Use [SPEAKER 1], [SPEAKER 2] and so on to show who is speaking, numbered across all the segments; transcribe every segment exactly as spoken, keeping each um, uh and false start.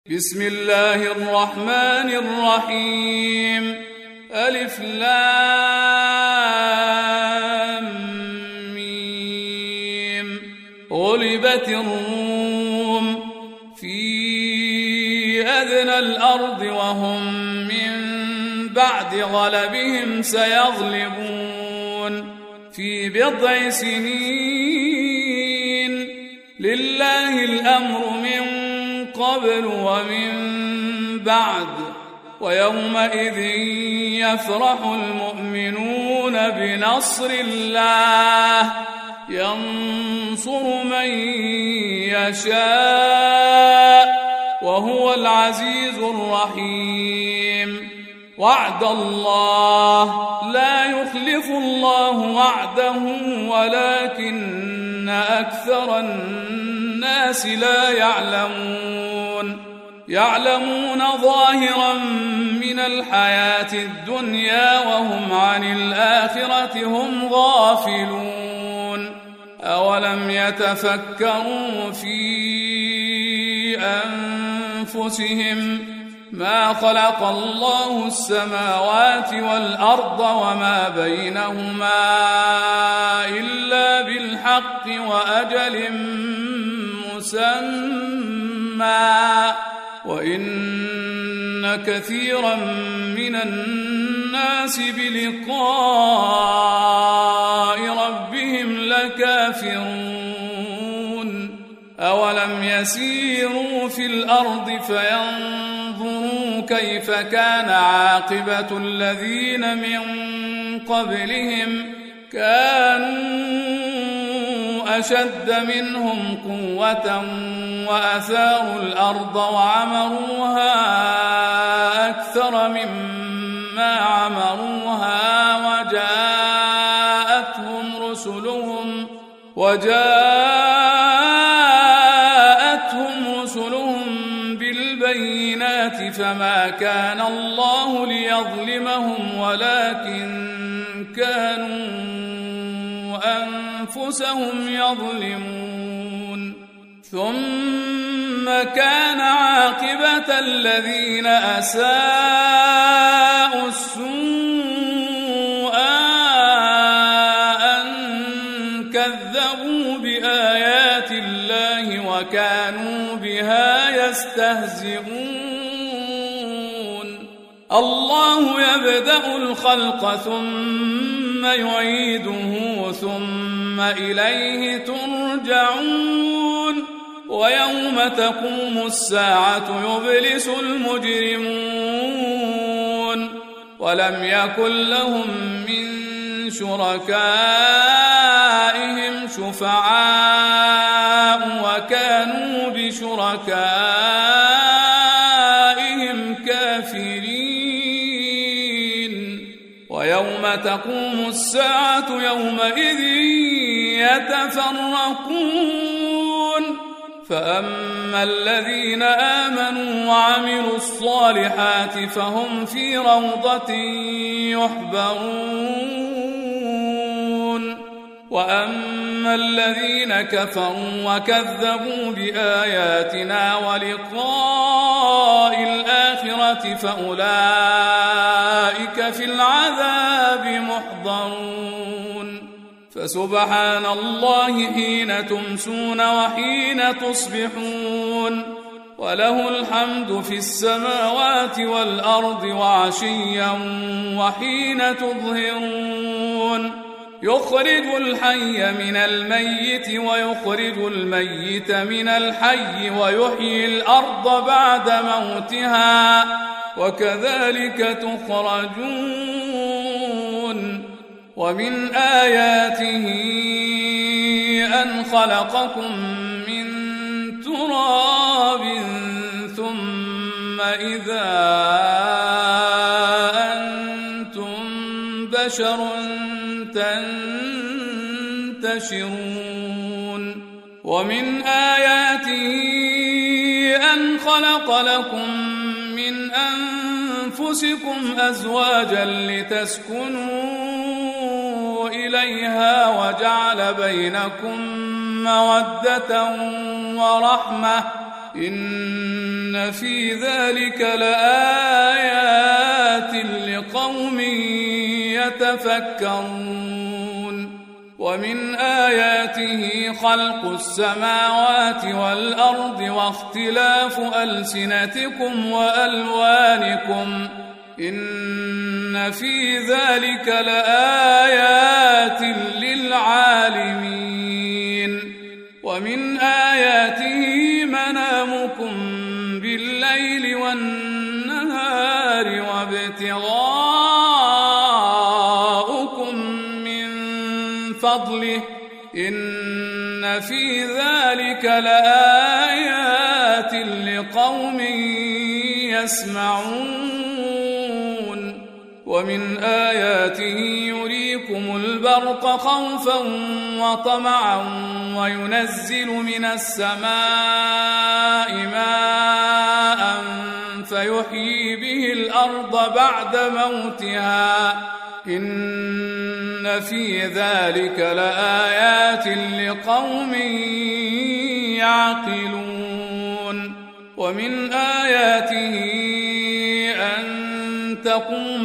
[SPEAKER 1] بسم الله الرحمن الرحيم. ألف لام ميم. غلبت الروم في أدنى الأرض وهم من بعد غلبهم سيغلبون في بضع سنين. لله الأمر من قبل ومن بعد، ويومئذ يفرح المؤمنون بنصر الله ينصر من يشاء وهو العزيز الرحيم. وعد الله لا يخلف الله وعده ولكن أكثر الناس لا يعلمون. يعلمون ظاهرا من الحياة الدنيا وهم عن الآخرة هم غافلون. أولم يتفكروا في أنفسهم ما خلق الله السماوات والأرض وما بينهما إلا بالحق وأجل مسمى، وإن كثيرا من الناس بلقاء ربهم لكافرون. أولم يسيروا في الأرض فينظروا كيف كان عاقبة الذين من قبلهم؟ كانوا أشد منهم قوة وأثاروا الأرض وعمروها أكثر مما عمروها وجاءتهم رسلهم وجاءتهم رسلهم بالبينات فما كان الله ليظلمهم ولكن كانوا أنفسهم يظلمون. ثم كان عاقبة الذين أساءوا السوء أن كذبوا بآيات الله وكانوا بها يستهزئون. الله يبدأ الخلق ثم يعيده ثم إليه ترجعون. ويوم تقوم الساعة يبلس المجرمون ولم يكن لهم من شركائهم شفعاء وكانوا بشركائهم كافرين. ويوم تقوم الساعة يومئذ يتفرقون. فأما الذين آمنوا وعملوا الصالحات فهم في روضة يحبرون. وأما الذين كفروا وكذبوا بآياتنا ولقاء الآخرة فأولئك في العذاب محضرون. فسبحان الله حين تمسون وحين تصبحون، وله الحمد في السماوات والأرض وعشيا وحين تظهرون. يخرج الحي من الميت ويخرج الميت من الحي ويحيي الأرض بعد موتها وكذلك تخرجون. ومن آياته أن خلقكم من تراب ثم إذا أنتم بشر تنتشرون. ومن آياته أن خلق لكم من أنفسكم أزواجا لتسكنوا إليها وجعل بينكم مودة ورحمة إن في ذلك لآيات لقوم يتفكرون ومن آياته خلق السماوات والأرض واختلاف ألسنتكم وألوانكم إن في ذلك لآيات للعالمين ومن آياته منامكم بالليل والنهار وابتغاؤكم من فضله إن في ذلك لآيات لقوم يسمعون ومن آياته يريكم البرق خوفا وطمعا وينزل من السماء ماء فيحيي به الأرض بعد موتها إن في ذلك لآيات لقوم يعقلون ومن آياته أن تقوم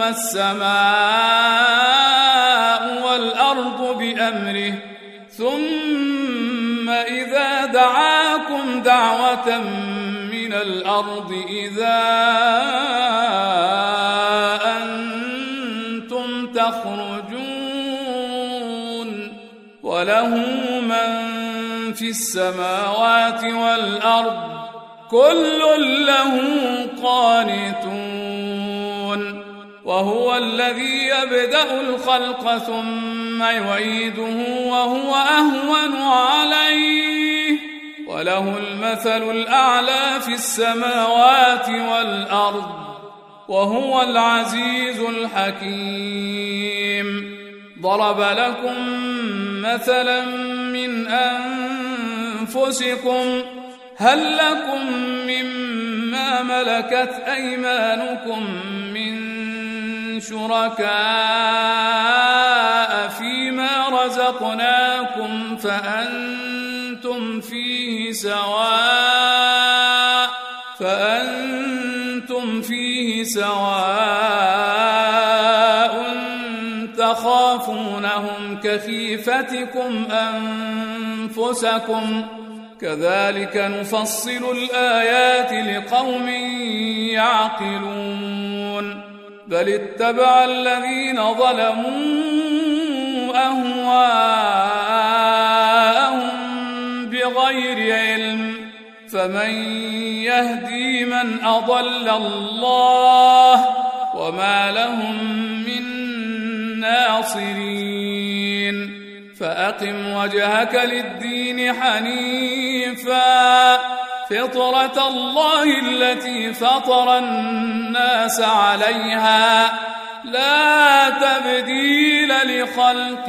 [SPEAKER 1] السماء والأرض بأمره ثم إذا دعاكم دعوة من الأرض إذا أنتم تخرجون وله من في السماوات والأرض كل له قانتون وهو الذي يبدأ الخلق ثم يعيده وهو أهون عليه وله المثل الأعلى في السماوات والأرض وهو العزيز الحكيم ضرب لكم مثلا من أنفسكم هل لكم مما ملكت أيمانكم من شركاء فيما رزقناكم فأنتم فيه سواء فأنتم فيه سواء تخافونهم كخيفتكم أنفسكم كذلك نفصل الآيات لقوم يعقلون بل اتبع الذين ظلموا أهواءهم بغير علم فمن يهدي من أضل الله وما لهم من ناصرين فأقم وجهك للدين حنيفا فطرة الله التي فطر الناس عليها لا تبديل لخلق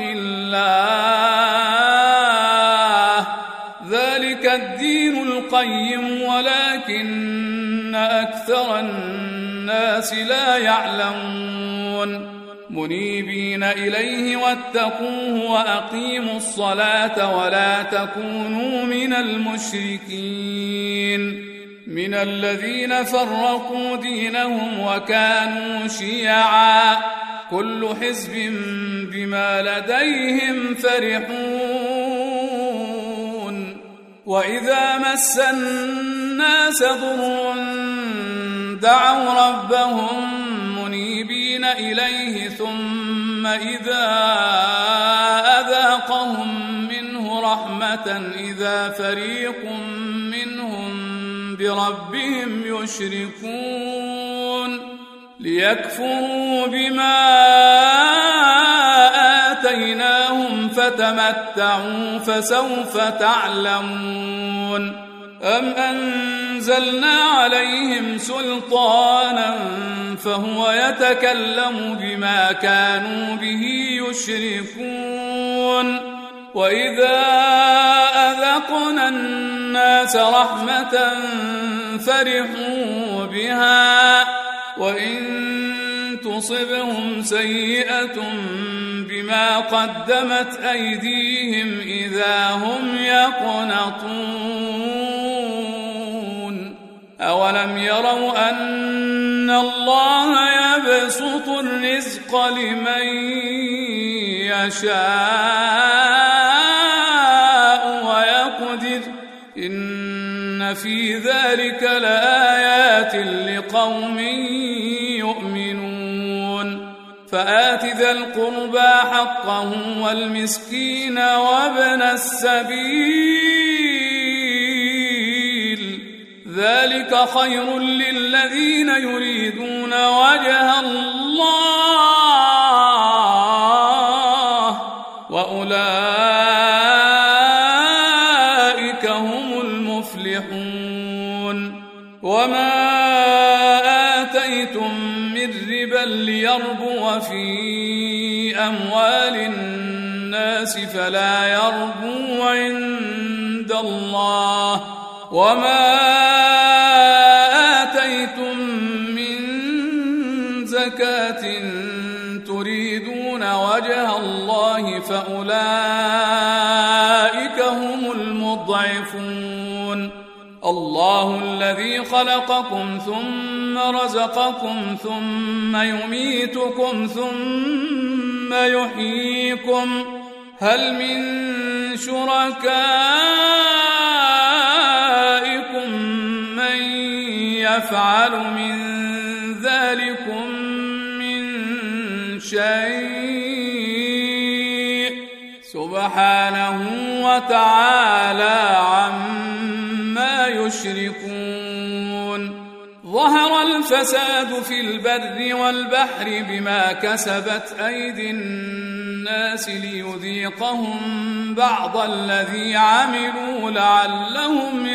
[SPEAKER 1] الله ذلك الدين القيم ولكن أكثر الناس لا يعلمون منيبين إليه واتقوه وأقيموا الصلاة ولا تكونوا من المشركين من الذين فرقوا دينهم وكانوا شيعا كل حزب بما لديهم فرحون وإذا مس الناس ضر دعوا ربهم منيبين إليه ثم إذا أذاقهم منه رحمة إذا فريق منهم بربهم يشركون ليكفروا بما آتيناهم فتمتعوا فسوف تعلمون أم أنزلنا عليهم سلطانا فهو يتكلم بما كانوا به يشركون وإذا أذقنا الناس رحمة فرحوا بها وإن تصبهم سيئة بما قدمت أيديهم إذا هم يقنطون أولم يروا أن الله يبسط الرزق لمن يشاء ويقدر إن في ذلك لآيات لقوم يؤمنون فآت ذا القربى حقه والمسكين وابن السبيل ذلك خير للذين يريدون وجه الله وأولئك هم المفلحون وما آتيتم من ربا ليربو في أموال الناس فلا يربو عند الله وما آتيتم من زكاة تريدون وجه الله فأولئك هم المضعفون الله الذي خلقكم ثم رزقكم ثم يميتكم ثم يحييكم هل من شركائكم من يفعل من ذلكم من شيء سبحانه وتعالى عما يشركون ظهر الفساد في البر والبحر بما كسبت أيدي الناس ليذيقهم بعض الذي عملوا لعلهم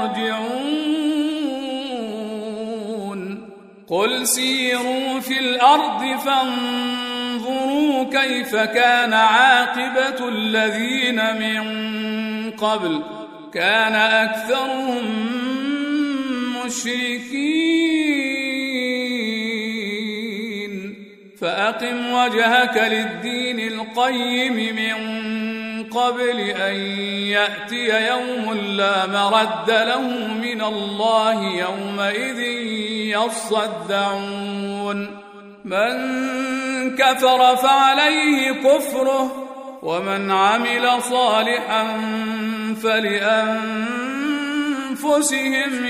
[SPEAKER 1] يرجعون قل سيروا في الأرض فانظروا كيف كان عاقبة الذين من قبل كان أكثرهم مشركين فأقم وجهك للدين القيم من قبل أن يأتي يوم لا مرد له من الله يومئذ يصدعون من كفر فعليه كفره ومن عمل صالحا فلأنفسهم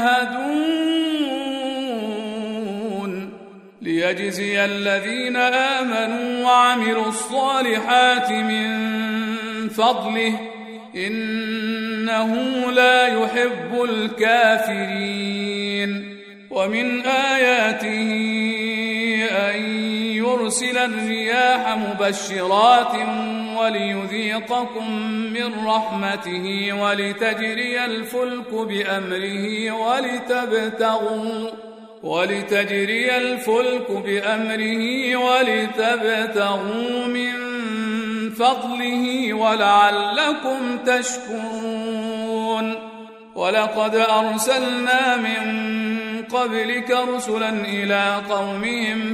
[SPEAKER 1] يمهدون ليجزي الذين آمنوا وعملوا الصالحات من فضله إنه لا يحب الكافرين ومن آياته أن يرسل الرياح مبشرات وليذيقكم من رحمته ولتجري الفلك بأمره ولتبتغوا ولتجري الفلك بأمره ولتبتغوا من فضله ولعلكم تشكرون ولقد أرسلنا من قبلك رسلا إلى قومهم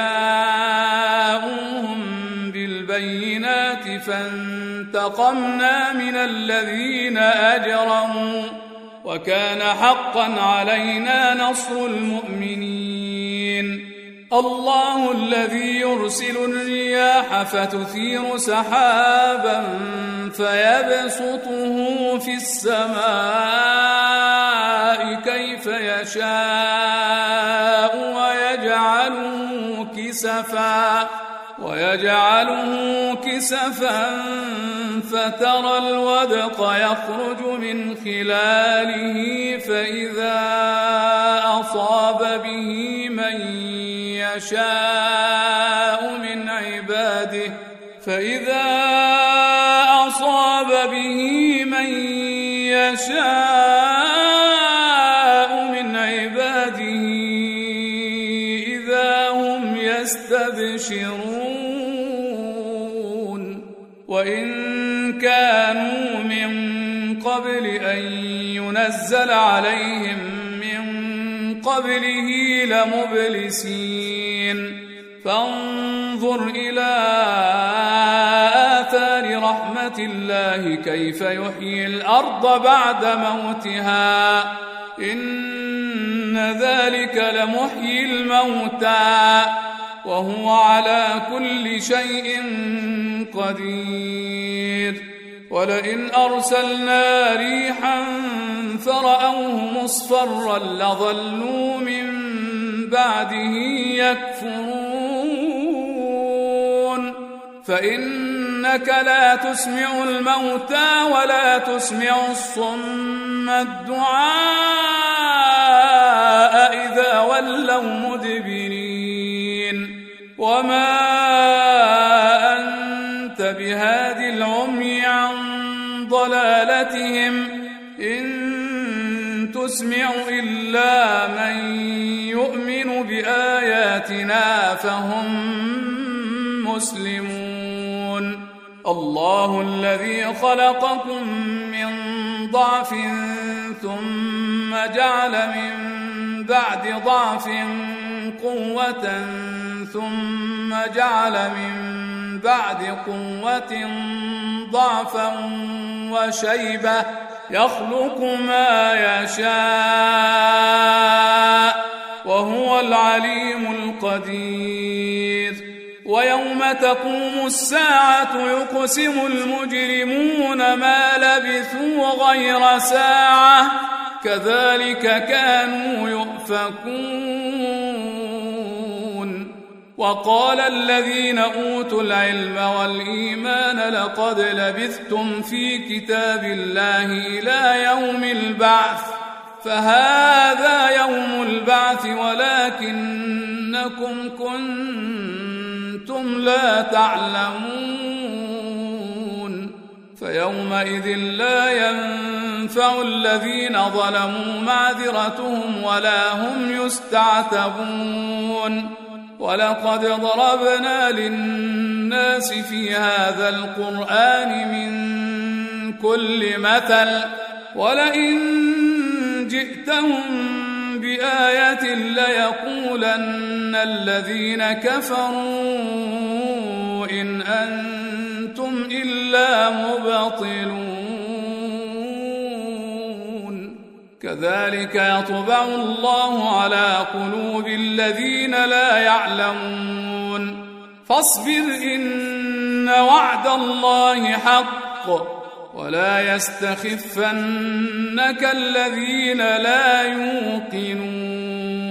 [SPEAKER 1] فجاءوهم بالبينات فانتقمنا من الذين أجرموا وكان حقا علينا نصر المؤمنين الله الذي يرسل الرياح فتثير سحابا فيبسطه في السماء كيف يشاء ويجعله كسفا ويجعله كسفا فترى الودق يخرج من خلاله فإذا أصاب به من يشاء من عباده فإذا أصاب به من يشاء من عباده إذا هم يستبشرون وإن كانوا من قبل أن ينزل عليهم من قبله لمبلسين فانظر إلى آثار رحمة الله كيف يحيي الأرض بعد موتها إن ذلك لمحيي الموتى وهو على كل شيء قدير ولئن أرسلنا ريحا فرأوه مصفرا لظلوا من بعده يكفرون فإنك لا تسمع الموتى ولا تسمع الصم الدعاء إذا ولوا مدبرين وما أنت بهادي العمي عن ضلالتهم إن تسمع إلا من يؤمن بآياتنا فهم مسلمون الله الذي خلقكم من ضعف ثم جعل من بعد ضعف قوة ثم جعل من بعد قوة ضعفا وشيبة يخلق ما يشاء وهو العليم القدير ويوم تقوم الساعة يقسم المجرمون ما لبثوا غير ساعة كذلك كانوا يؤفكون وقال الذين أوتوا العلم والإيمان لقد لبثتم في كتاب الله إلى يوم البعث فهذا يوم البعث ولكنكم كنتم لا تعلمون فيومئذ لا ينفع الذين ظلموا معذرتهم ولا هم يستعتبون ولقد ضربنا للناس في هذا القرآن من كل مثل ولئن جئتهم بآية ليقولن الذين كفروا إن أنتم إلا مبطلون كذلك يطبع الله على قلوب الذين لا يعلمون فاصبر إن وعد الله حق ولا يستخفنك الذين لا يوقنون